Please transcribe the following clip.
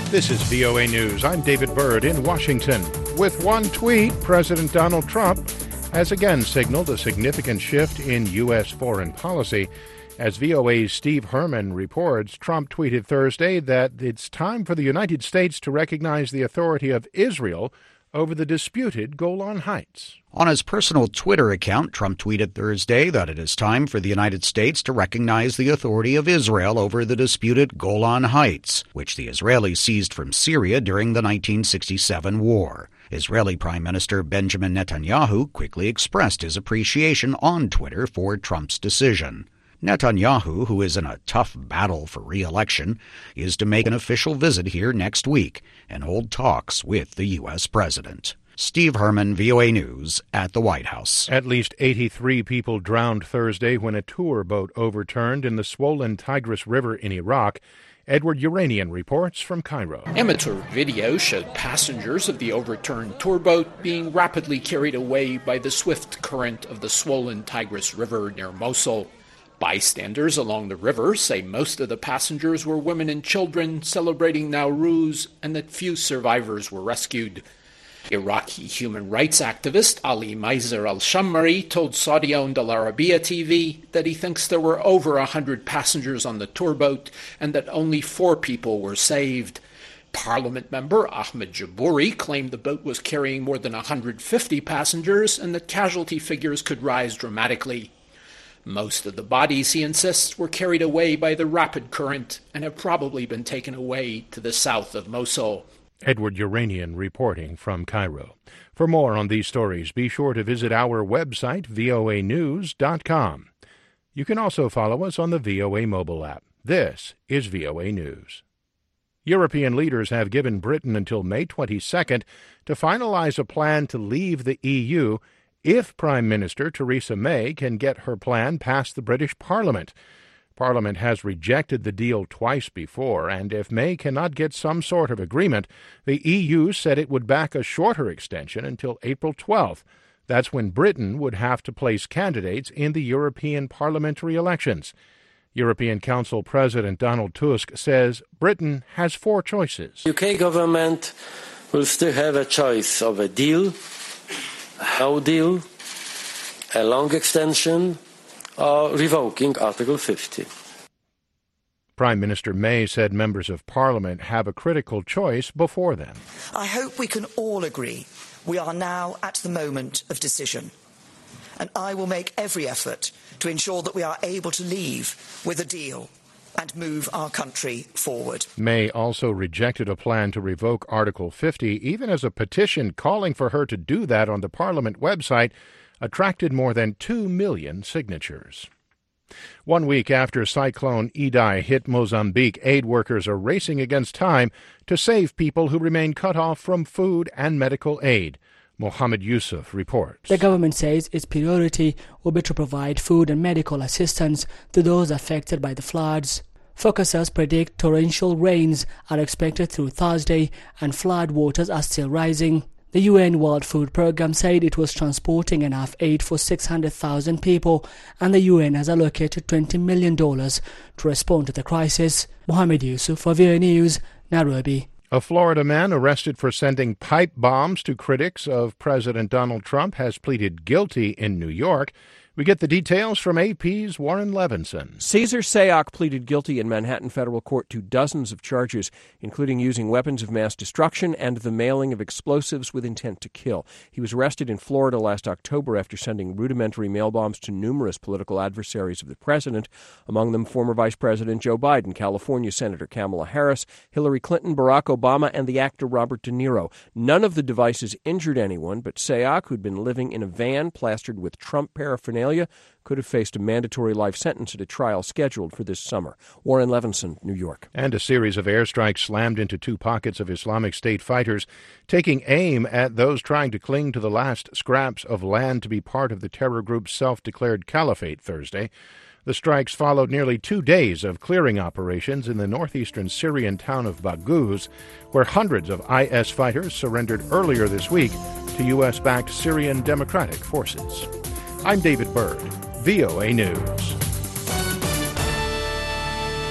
This is VOA News. I'm David Byrd in Washington. With one tweet, President Donald Trump has again signaled a significant shift in U.S. foreign policy. As VOA's Steve Herman reports, Trump tweeted Thursday that it's time for the United States to recognize the authority of Israel over the disputed Golan Heights. On his personal Twitter account, Trump tweeted Thursday that it is time for the United States to recognize the authority of Israel over the disputed Golan Heights, which the Israelis seized from Syria during the 1967 war. Israeli Prime Minister Benjamin Netanyahu quickly expressed his appreciation on Twitter for Trump's decision. Netanyahu, who is in a tough battle for re-election, is to make an official visit here next week and hold talks with the U.S. president. Steve Herman, VOA News, at the White House. At least 83 people drowned Thursday when a tour boat overturned in the swollen Tigris River in Iraq. Edward Uranian reports from Cairo. Amateur video showed passengers of the overturned tour boat being rapidly carried away by the swift current of the swollen Tigris River near Mosul. Bystanders along the river say most of the passengers were women and children celebrating Nowruz and that few survivors were rescued. Iraqi human rights activist Ali Maizer al-Shammari told Saudi-owned Al Arabiya TV that he thinks there were over 100 passengers on the tour boat and that only 4 people were saved. Parliament member Ahmed Jabouri claimed the boat was carrying more than 150 passengers and that casualty figures could rise dramatically. Most of the bodies, he insists, were carried away by the rapid current and have probably been taken away to the south of Mosul. Edward Uranian reporting from Cairo. For more on these stories, be sure to visit our website, voanews.com. You can also follow us on the VOA mobile app. This is VOA News. European leaders have given Britain until May 22nd to finalize a plan to leave the EU if Prime Minister Theresa May can get her plan past the British Parliament. Parliament has rejected the deal twice before, and if May cannot get some sort of agreement, the EU said it would back a shorter extension until April 12th. That's when Britain would have to place candidates in the European parliamentary elections. European Council President Donald Tusk says Britain has 4 choices. The UK government will still have a choice of a deal, no deal, a long extension, or revoking Article 50. Prime Minister May said members of Parliament have a critical choice before them. I hope we can all agree we are now at the moment of decision, and I will make every effort to ensure that we are able to leave with a deal and move our country forward. May also rejected a plan to revoke Article 50, even as a petition calling for her to do that on the Parliament website attracted more than 2 million signatures. 1 week after Cyclone Idai hit Mozambique, aid workers are racing against time to save people who remain cut off from food and medical aid. Mohammed Yusuf reports. The government says its priority will be to provide food and medical assistance to those affected by the floods. Forecasters predict torrential rains are expected through Thursday and flood waters are still rising. The UN World Food Programme said it was transporting enough aid for 600,000 people, and the UN has allocated $20 million to respond to the crisis. Mohammed Yusuf for VOA News, Nairobi. A Florida man arrested for sending pipe bombs to critics of President Donald Trump has pleaded guilty in New York. We get the details from AP's Warren Levinson. Cesar Sayoc pleaded guilty in Manhattan federal court to dozens of charges, including using weapons of mass destruction and the mailing of explosives with intent to kill. He was arrested in Florida last October after sending rudimentary mail bombs to numerous political adversaries of the president, among them former Vice President Joe Biden, California Senator Kamala Harris, Hillary Clinton, Barack Obama, and the actor Robert De Niro. None of the devices injured anyone, but Sayoc, who'd been living in a van plastered with Trump paraphernalia, could have faced a mandatory life sentence at a trial scheduled for this summer. Warren Levinson, New York. And a series of airstrikes slammed into 2 pockets of Islamic State fighters, taking aim at those trying to cling to the last scraps of land to be part of the terror group's self-declared caliphate Thursday. The strikes followed nearly 2 days of clearing operations in the northeastern Syrian town of Baghouz, where hundreds of IS fighters surrendered earlier this week to U.S.-backed Syrian Democratic Forces. I'm David Byrd, VOA News.